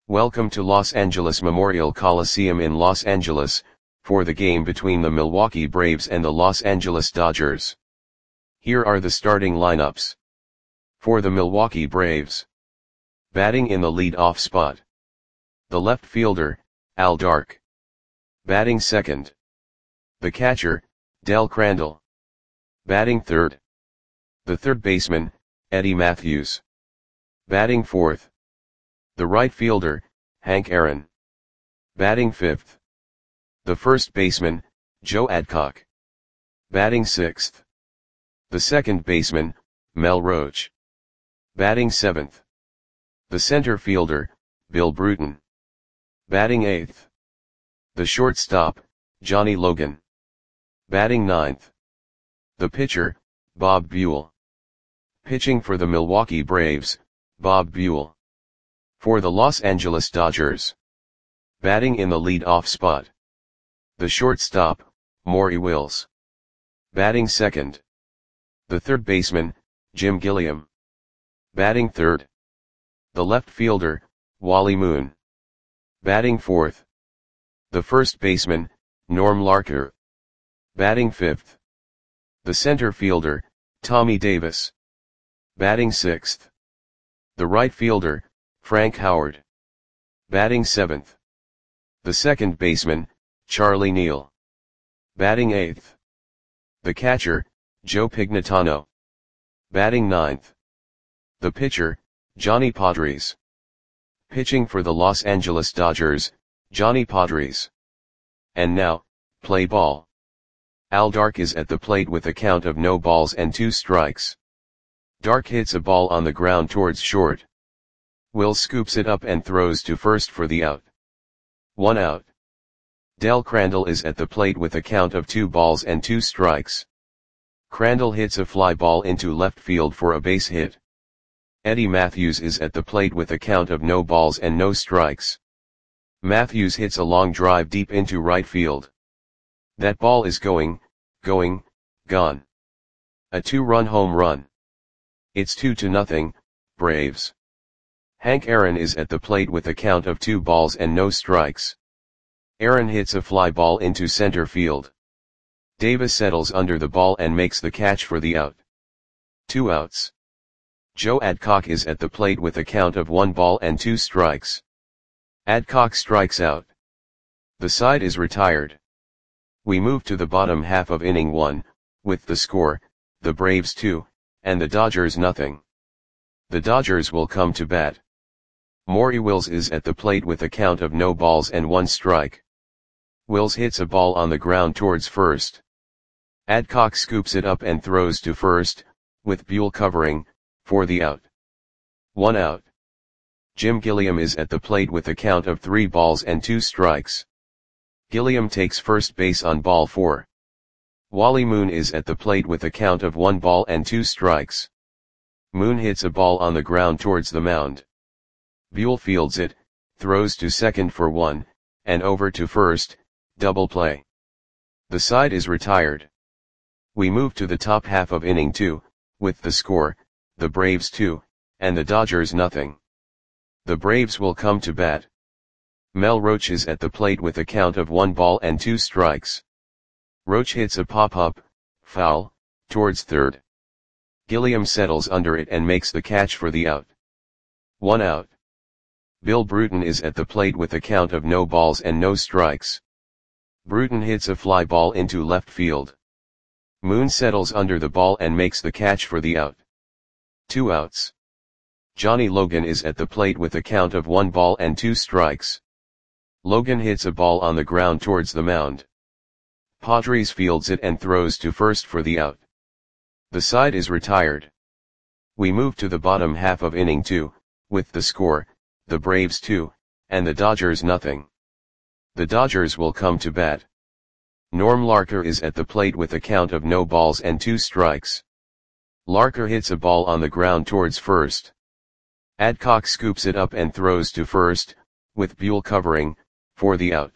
Welcome to Los Angeles Memorial Coliseum in Los Angeles, for the game between the Milwaukee Braves and the Los Angeles Dodgers. Here are the starting lineups. For the Milwaukee Braves. Batting in the lead-off spot. The left fielder, Al Dark. Batting second. The catcher, Del Crandall. Batting third. The third baseman, Eddie Mathews. Batting fourth. The right fielder, Hank Aaron. Batting fifth. The first baseman, Joe Adcock. Batting sixth. The second baseman, Mel Roach. Batting seventh. The center fielder, Bill Bruton. Batting eighth. The shortstop, Johnny Logan. Batting ninth. The pitcher, Bob Buell. Pitching for the Milwaukee Braves, Bob Buell. For the Los Angeles Dodgers. Batting in the lead-off spot. The shortstop, Maury Wills. Batting second. The third baseman, Jim Gilliam. Batting third. The left fielder, Wally Moon. Batting fourth. The first baseman, Norm Larker. Batting fifth. The center fielder, Tommy Davis. Batting sixth. The right fielder, Frank Howard. Batting seventh. The second baseman, Charlie Neal. Batting eighth. The catcher, Joe Pignatano. Batting ninth. The pitcher, Johnny Podres. Pitching for the Los Angeles Dodgers, Johnny Podres. And now, play ball. Al Dark is at the plate with a count of no balls and 2 strikes. Dark hits a ball on the ground towards short. Will scoops it up and throws to first for the out. 1 out. Del Crandall is at the plate with a count of 2 balls and 2 strikes. Crandall hits a fly ball into left field for a base hit. Eddie Mathews is at the plate with a count of no balls and no strikes. Mathews hits a long drive deep into right field. That ball is gone. A 2-run home run. It's 2-0, Braves. Hank Aaron is at the plate with a count of 2 balls and no strikes. Aaron hits a fly ball into center field. Davis settles under the ball and makes the catch for the out. 2 outs. Joe Adcock is at the plate with a count of 1 ball and 2 strikes. Adcock strikes out. The side is retired. We move to the bottom half of inning 1, with the score, the Braves 2, and the Dodgers nothing. The Dodgers will come to bat. Maury Wills is at the plate with a count of no balls and 1 strike. Wills hits a ball on the ground towards first. Adcock scoops it up and throws to first, with Buell covering, for the out. 1 out. Jim Gilliam is at the plate with a count of 3 balls and 2 strikes. Gilliam takes first base on ball 4. Wally Moon is at the plate with a count of 1 ball and 2 strikes. Moon hits a ball on the ground towards the mound. Buell fields it, throws to second for 1, and over to first, double play. The side is retired. We move to the top half of inning 2, with the score, the Braves 2, and the Dodgers nothing. The Braves will come to bat. Mel Roach is at the plate with a count of 1 ball and 2 strikes. Roach hits a pop-up, foul, towards third. Gilliam settles under it and makes the catch for the out. 1 out. Bill Bruton is at the plate with a count of no balls and no strikes. Bruton hits a fly ball into left field. Moon settles under the ball and makes the catch for the out. 2 outs. Johnny Logan is at the plate with a count of 1 ball and 2 strikes. Logan hits a ball on the ground towards the mound. Podres fields it and throws to first for the out. The side is retired. We move to the bottom half of inning 2, with the score, the Braves 2, and the Dodgers nothing. The Dodgers will come to bat. Norm Larker is at the plate with a count of no balls and 2 strikes. Larker hits a ball on the ground towards first. Adcock scoops it up and throws to first, with Buell covering, for the out.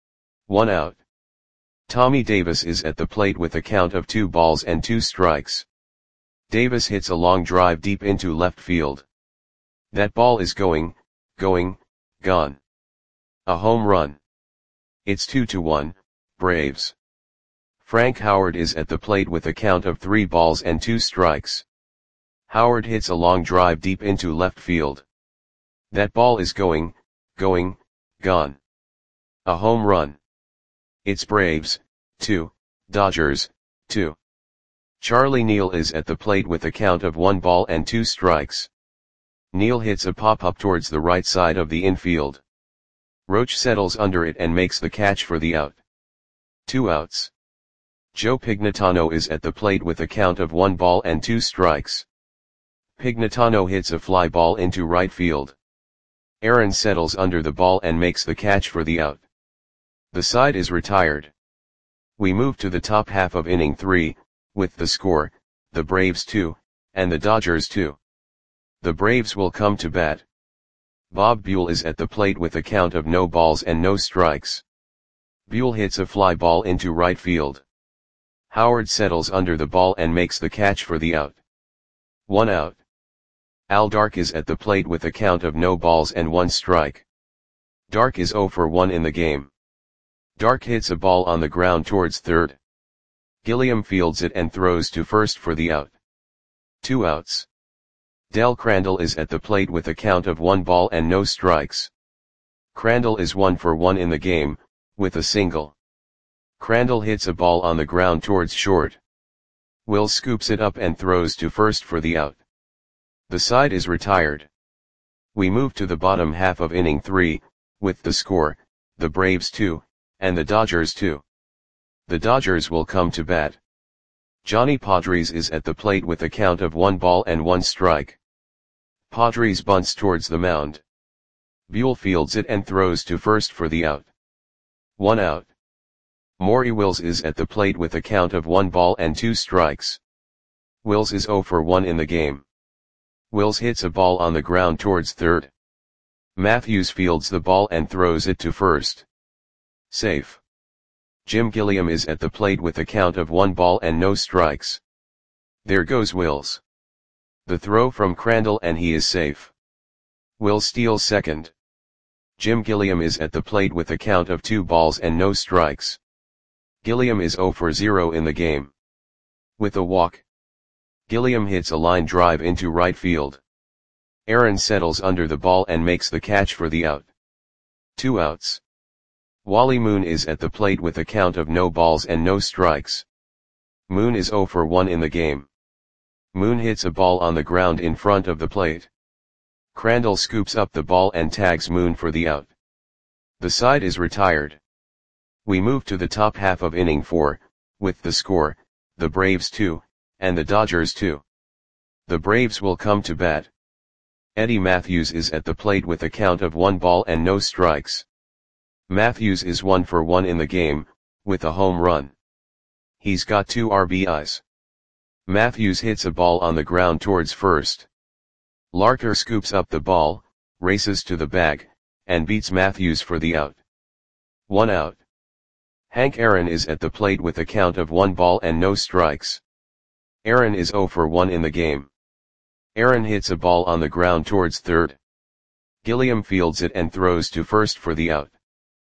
1 out. Tommy Davis is at the plate with a count of 2 balls and 2 strikes. Davis hits a long drive deep into left field. That ball is gone. gone. A home run. It's 2-1, Braves. Frank Howard is at the plate with a count of 3 balls and 2 strikes. Howard hits a long drive deep into left field. That ball is going, gone. A home run. It's Braves, 2, Dodgers, 2. Charlie Neal is at the plate with a count of 1 ball and 2 strikes. Neal hits a pop-up towards the right side of the infield. Roach settles under it and makes the catch for the out. 2 outs. Joe Pignatano is at the plate with a count of 1 ball and 2 strikes. Pignatano hits a fly ball into right field. Aaron settles under the ball and makes the catch for the out. The side is retired. We move to the top half of inning 3, with the score, the Braves 2, and the Dodgers 2. The Braves will come to bat. Bob Buell is at the plate with a count of no balls and no strikes. Buell hits a fly ball into right field. Howard settles under the ball and makes the catch for the out. 1 out. Al Dark is at the plate with a count of no balls and 1 strike. Dark is 0 for 1 in the game. Dark hits a ball on the ground towards third. Gilliam fields it and throws to first for the out. 2 outs. Del Crandall is at the plate with a count of 1 ball and no strikes. Crandall is 1 for 1 in the game, with a single. Crandall hits a ball on the ground towards short. Will scoops it up and throws to first for the out. The side is retired. We move to the bottom half of inning 3, with the score, the Braves 2, and the Dodgers 2. The Dodgers will come to bat. Johnny Padres is at the plate with a count of 1 ball and 1 strike. Padres bunts towards the mound. Buell fields it and throws to first for the out. 1 out. Maury Wills is at the plate with a count of 1 ball and 2 strikes. Wills is 0 for 1 in the game. Wills hits a ball on the ground towards third. Matthews fields the ball and throws it to first. Safe. Jim Gilliam is at the plate with a count of 1 ball and no strikes. There goes Wills. The throw from Crandall and he is safe. Wills steals second. Jim Gilliam is at the plate with a count of 2 balls and no strikes. Gilliam is 0 for 0 in the game. With a walk. Gilliam hits a line drive into right field. Aaron settles under the ball and makes the catch for the out. 2 outs. Wally Moon is at the plate with a count of no balls and no strikes. Moon is 0 for 1 in the game. Moon hits a ball on the ground in front of the plate. Crandall scoops up the ball and tags Moon for the out. The side is retired. We move to the top half of inning 4, with the score, the Braves 2, and the Dodgers 2. The Braves will come to bat. Eddie Matthews is at the plate with a count of 1 ball and no strikes. Matthews is 1 for 1 in the game, with a home run. He's got 2 RBIs. Matthews hits a ball on the ground towards first. Larker scoops up the ball, races to the bag, and beats Matthews for the out. 1 out. Hank Aaron is at the plate with a count of 1 ball and no strikes. Aaron is 0 for 1 in the game. Aaron hits a ball on the ground towards third. Gilliam fields it and throws to first for the out.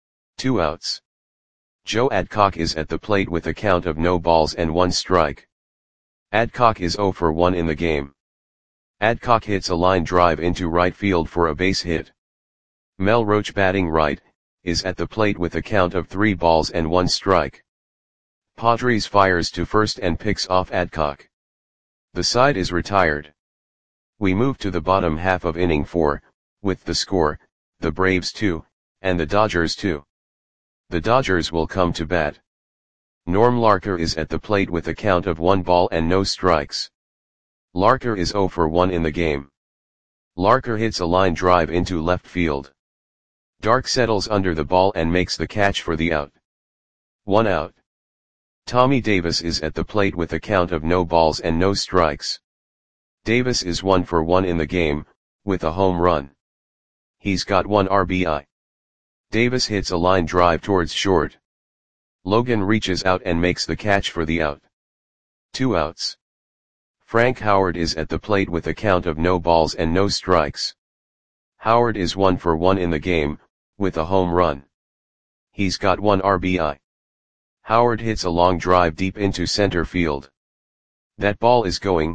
2 outs. Joe Adcock is at the plate with a count of no balls and 1 strike. Adcock is 0 for 1 in the game. Adcock hits a line drive into right field for a base hit. Mel Roach, batting right, is at the plate with a count of 3 balls and 1 strike. Padres fires to first and picks off Adcock. The side is retired. We move to the bottom half of inning 4, with the score, the Braves 2, and the Dodgers 2. The Dodgers will come to bat. Norm Larker is at the plate with a count of 1 ball and no strikes. Larker is 0 for 1 in the game. Larker hits a line drive into left field. Dark settles under the ball and makes the catch for the out. 1 out. Tommy Davis is at the plate with a count of no balls and no strikes. Davis is 1 for 1 in the game, with a home run. He's got 1 RBI. Davis hits a line drive towards short. Logan reaches out and makes the catch for the out. 2 outs. Frank Howard is at the plate with a count of no balls and no strikes. Howard is 1 for 1 in the game, with a home run. He's got 1 RBI. Howard hits a long drive deep into center field. That ball is going,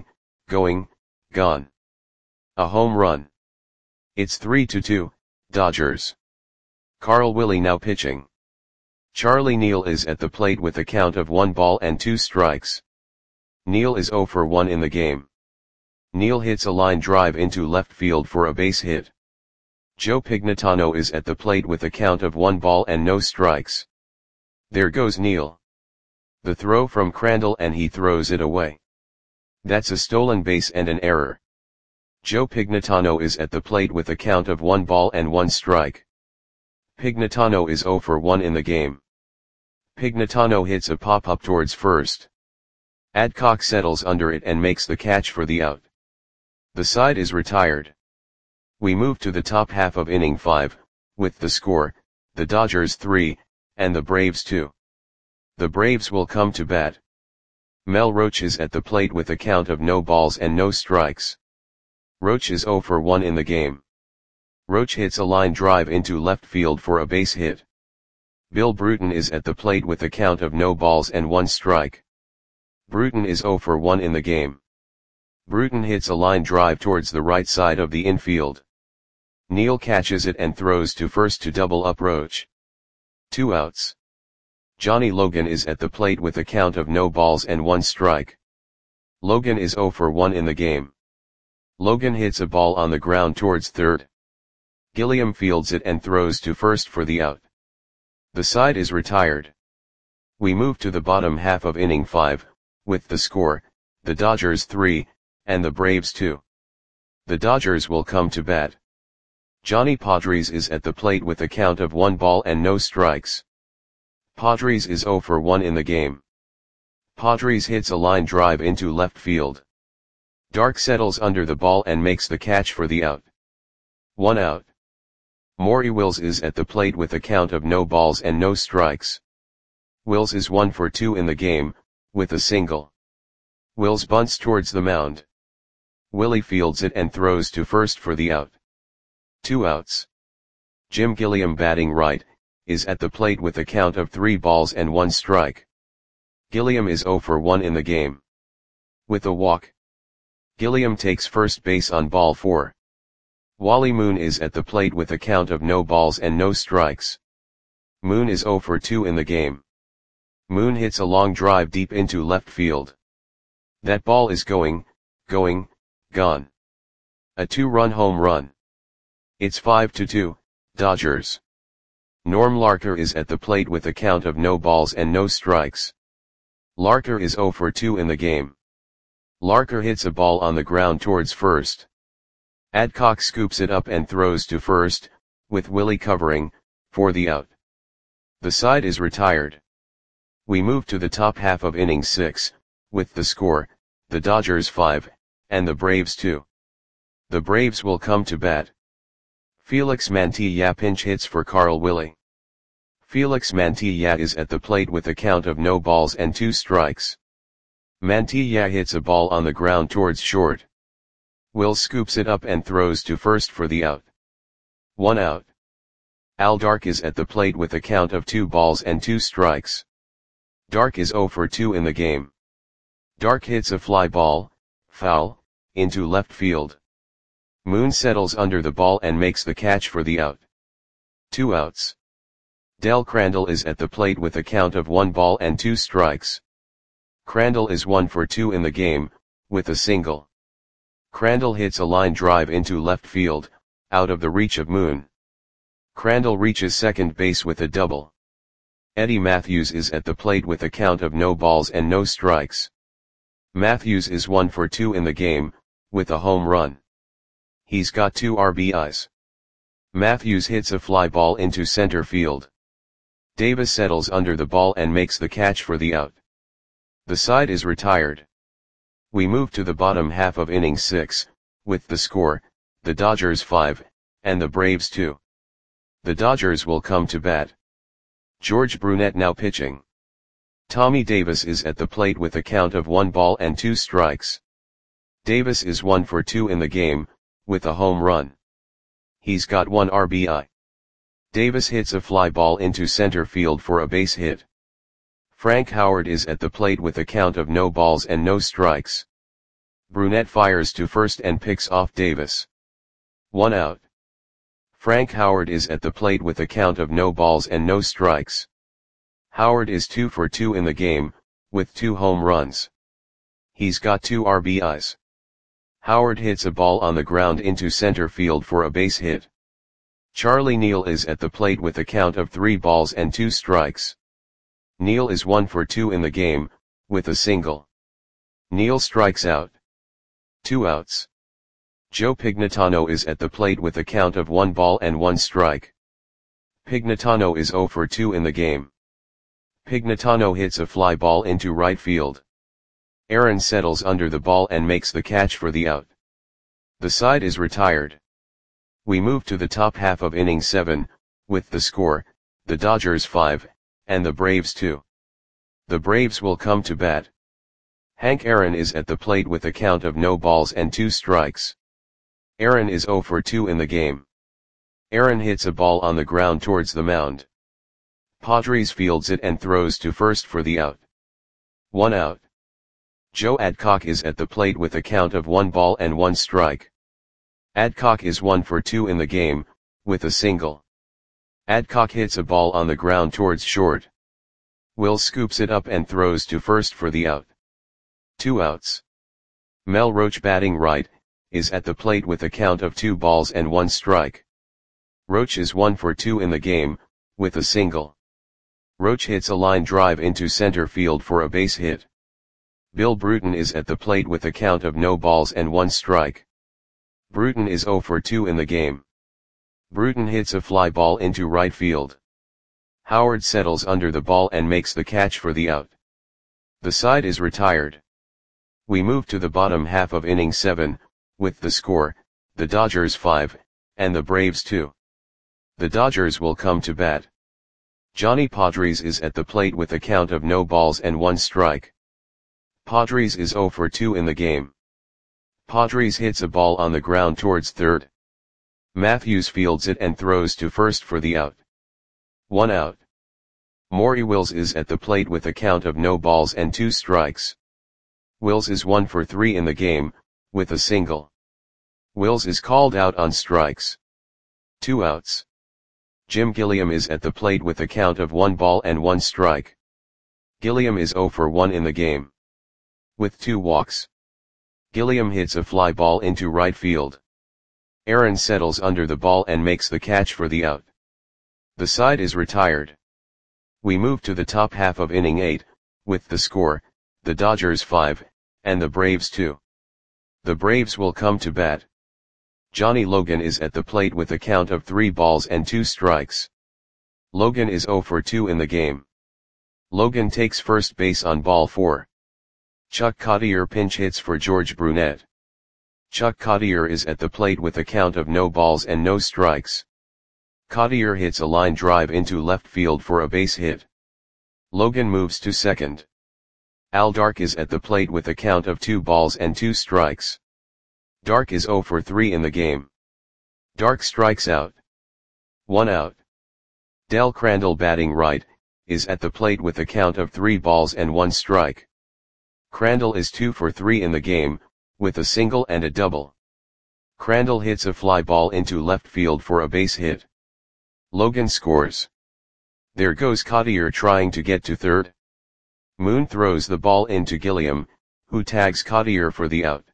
gone. A home run. It's 3-2, Dodgers. Carl Willie now pitching. Charlie Neal is at the plate with a count of 1 ball and 2 strikes. Neal is 0 for 1 in the game. Neal hits a line drive into left field for a base hit. Joe Pignatano is at the plate with a count of 1 ball and no strikes. There goes Neal. The throw from Crandall and he throws it away. That's a stolen base and an error. Joe Pignatano is at the plate with a count of 1 ball and 1 strike. Pignatano is 0 for 1 in the game. Pignatano hits a pop-up towards first. Adcock settles under it and makes the catch for the out. The side is retired. We move to the top half of inning 5, with the score, the Dodgers 3, and the Braves 2. The Braves will come to bat. Mel Roach is at the plate with a count of no balls and no strikes. Roach is 0 for 1 in the game. Roach hits a line drive into left field for a base hit. Bill Bruton is at the plate with a count of no balls and 1 strike. Bruton is 0 for 1 in the game. Bruton hits a line drive towards the right side of the infield. Neal catches it and throws to first to double up Roach. 2 outs. Johnny Logan is at the plate with a count of no balls and 1 strike. Logan is 0 for 1 in the game. Logan hits a ball on the ground towards third. Gilliam fields it and throws to first for the out. The side is retired. We move to the bottom half of inning 5, with the score, the Dodgers 3, and the Braves 2. The Dodgers will come to bat. Johnny Padres is at the plate with a count of 1 ball and no strikes. Padres is 0 for 1 in the game. Padres hits a line drive into left field. Dark settles under the ball and makes the catch for the out. 1 out. Maury Wills is at the plate with a count of no balls and no strikes. Wills is 1 for 2 in the game, with a single. Wills bunts towards the mound. Willie fields it and throws to first for the out. 2 outs. Jim Gilliam, batting right, is at the plate with a count of 3 balls and 1 strike. Gilliam is 0 for 1 in the game. With a walk. Gilliam takes first base on ball 4. Wally Moon is at the plate with a count of no balls and no strikes. Moon is 0 for 2 in the game. Moon hits a long drive deep into left field. That ball is going, gone. A 2-run home run. It's 5-2, Dodgers. Norm Larker is at the plate with a count of no balls and no strikes. Larker is 0 for 2 in the game. Larker hits a ball on the ground towards first. Adcock scoops it up and throws to first, with Willie covering, for the out. The side is retired. We move to the top half of inning 6, with the score, the Dodgers 5, and the Braves 2. The Braves will come to bat. Felix Mantilla pinch hits for Carl Willie. Felix Mantilla is at the plate with a count of no balls and 2 strikes. Mantilla hits a ball on the ground towards short. Will scoops it up and throws to first for the out. 1 out. Al Dark is at the plate with a count of 2 balls and 2 strikes. Dark is 0 for 2 in the game. Dark hits a fly ball, foul, into left field. Moon settles under the ball and makes the catch for the out. 2 outs. Del Crandall is at the plate with a count of 1 ball and 2 strikes. Crandall is 1 for 2 in the game, with a single. Crandall hits a line drive into left field, out of the reach of Moon. Crandall reaches second base with a double. Eddie Matthews is at the plate with a count of no balls and no strikes. Matthews is 1 for 2 in the game, with a home run. He's got 2 RBIs. Matthews hits a fly ball into center field. Davis settles under the ball and makes the catch for the out. The side is retired. We move to the bottom half of inning 6, with the score, the Dodgers 5, and the Braves 2. The Dodgers will come to bat. George Brunette now pitching. Tommy Davis is at the plate with a count of 1 ball and 2 strikes. Davis is 1 for 2 in the game, with a home run. He's got 1 RBI. Davis hits a fly ball into center field for a base hit. Frank Howard is at the plate with a count of no balls and no strikes. Brunette fires to first and picks off Davis. 1 out. Frank Howard is at the plate with a count of no balls and no strikes. Howard is 2 for 2 in the game, with 2 home runs. He's got 2 RBIs. Howard hits a ball on the ground into center field for a base hit. Charlie Neal is at the plate with a count of 3 balls and 2 strikes. Neal is 1 for 2 in the game, with a single. Neal strikes out. 2 outs. Joe Pignatano is at the plate with a count of 1 ball and 1 strike. Pignatano is 0 for 2 in the game. Pignatano hits a fly ball into right field. Aaron settles under the ball and makes the catch for the out. The side is retired. We move to the top half of inning 7, with the score, the Dodgers 5, and the Braves 2. The Braves will come to bat. Hank Aaron is at the plate with a count of no balls and 2 strikes. Aaron is 0 for 2 in the game. Aaron hits a ball on the ground towards the mound. Padres fields it and throws to first for the out. 1 out. Joe Adcock is at the plate with a count of 1 ball and 1 strike. Adcock is 1 for 2 in the game, with a single. Adcock hits a ball on the ground towards short. Will scoops it up and throws to first for the out. 2 outs. Mel Roach, batting right, is at the plate with a count of 2 balls and 1 strike. Roach is 1 for 2 in the game, with a single. Roach hits a line drive into center field for a base hit. Bill Bruton is at the plate with a count of no balls and 1 strike. Bruton is 0 for 2 in the game. Bruton hits a fly ball into right field. Howard settles under the ball and makes the catch for the out. The side is retired. We move to the bottom half of inning 7, with the score, the Dodgers 5, and the Braves 2. The Dodgers will come to bat. Johnny Padres is at the plate with a count of no balls and 1 strike. Padres is 0 for 2 in the game. Padres hits a ball on the ground towards third. Matthews fields it and throws to first for the out. 1 out. Maury Wills is at the plate with a count of no balls and 2 strikes. Wills is 1 for 3 in the game, with a single. Wills is called out on strikes. 2 outs. Jim Gilliam is at the plate with a count of 1 ball and 1 strike. Gilliam is 0 for 1 in the game. With 2 walks. Gilliam hits a fly ball into right field. Aaron settles under the ball and makes the catch for the out. The side is retired. We move to the top half of inning 8, with the score, the Dodgers 5, and the Braves 2. The Braves will come to bat. Johnny Logan is at the plate with a count of 3 balls and 2 strikes. Logan is 0 for 2 in the game. Logan takes first base on ball 4. Chuck Cottier pinch hits for George Brunette. Chuck Cottier is at the plate with a count of no balls and no strikes. Cottier hits a line drive into left field for a base hit. Logan moves to second. Al Dark is at the plate with a count of 2 balls and 2 strikes. Dark is 0 for 3 in the game. Dark strikes out. 1 out. Del Crandall, batting right, is at the plate with a count of 3 balls and 1 strike. Crandall is 2 for 3 in the game, with a single and a double. Crandall hits a fly ball into left field for a base hit. Logan scores. There goes Cottier trying to get to third. Moon throws the ball into Gilliam, who tags Cottier for the out.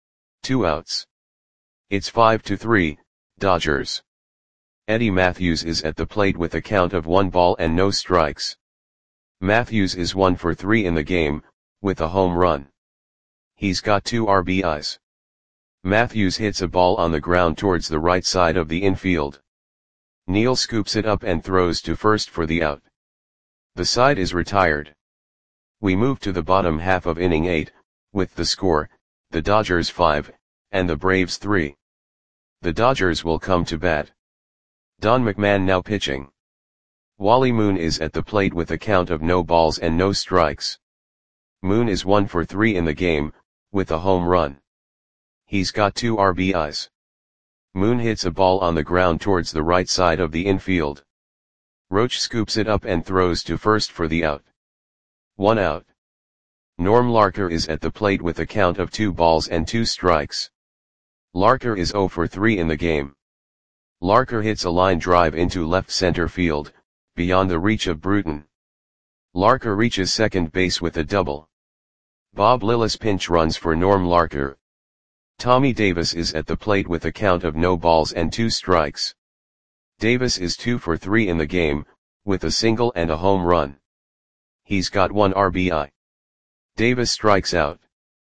2 outs. It's 5-3, Dodgers. Eddie Matthews is at the plate with a count of 1 ball and no strikes. Matthews is 1 for 3 in the game, with a home run. He's got 2 RBIs. Matthews hits a ball on the ground towards the right side of the infield. Neal scoops it up and throws to first for the out. The side is retired. We move to the bottom half of inning 8, with the score, the Dodgers 5, and the Braves 3. The Dodgers will come to bat. Don McMahon now pitching. Wally Moon is at the plate with a count of no balls and no strikes. Moon is 1 for 3 in the game, with a home run. He's got 2 RBIs. Moon hits a ball on the ground towards the right side of the infield. Roach scoops it up and throws to first for the out. 1 out. Norm Larker is at the plate with a count of 2 balls and 2 strikes. Larker is 0 for 3 in the game. Larker hits a line drive into left center field, beyond the reach of Bruton. Larker reaches second base with a double. Bob Lillis pinch runs for Norm Larker. Tommy Davis is at the plate with a count of no balls and 2 strikes. Davis is 2 for 3 in the game, with a single and a home run. He's got 1 RBI. Davis strikes out.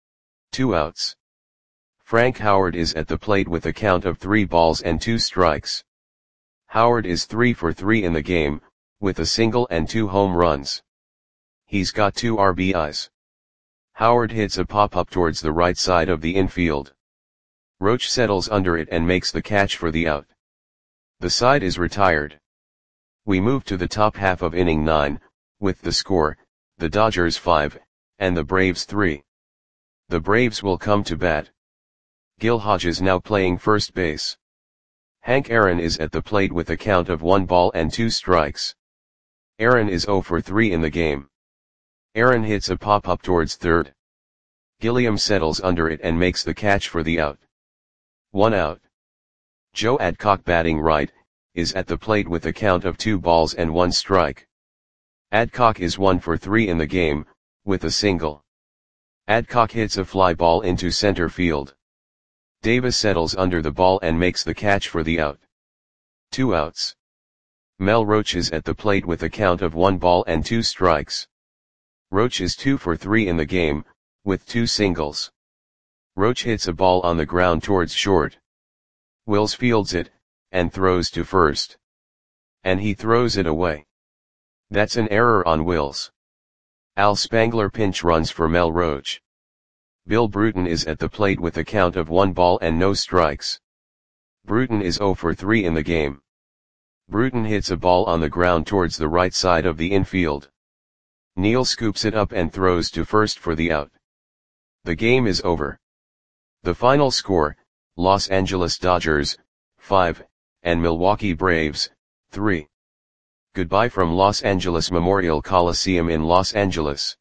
2 outs. Frank Howard is at the plate with a count of 3 balls and 2 strikes. Howard is 3 for 3 in the game, with a single and 2 home runs. He's got 2 RBIs. Howard hits a pop-up towards the right side of the infield. Roach settles under it and makes the catch for the out. The side is retired. We move to the top half of inning 9, with the score, the Dodgers 5, and the Braves 3. The Braves will come to bat. Gil Hodges now playing first base. Hank Aaron is at the plate with a count of 1 ball and 2 strikes. Aaron is 0 for 3 in the game. Aaron hits a pop-up towards third. Gilliam settles under it and makes the catch for the out. 1 out. Joe Adcock batting right, is at the plate with a count of 2 balls and 1 strike. Adcock is 1 for 3 in the game, with a single. Adcock hits a fly ball into center field. Davis settles under the ball and makes the catch for the out. 2 outs. Mel Roach is at the plate with a count of 1 ball and 2 strikes. Roach is 2 for 3 in the game, with 2 singles. Roach hits a ball on the ground towards short. Wills fields it, and throws to first. And he throws it away. That's an error on Wills. Al Spangler pinch runs for Mel Roach. Bill Bruton is at the plate with a count of 1 ball and no strikes. Bruton is 0 for 3 in the game. Bruton hits a ball on the ground towards the right side of the infield. Neal scoops it up and throws to first for the out. The game is over. The final score, Los Angeles Dodgers, 5, and Milwaukee Braves, 3. Goodbye from Los Angeles Memorial Coliseum in Los Angeles.